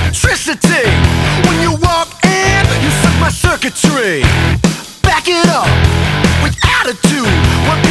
electricity. When you walk in, you suck my circuitry. Back it up with attitude. What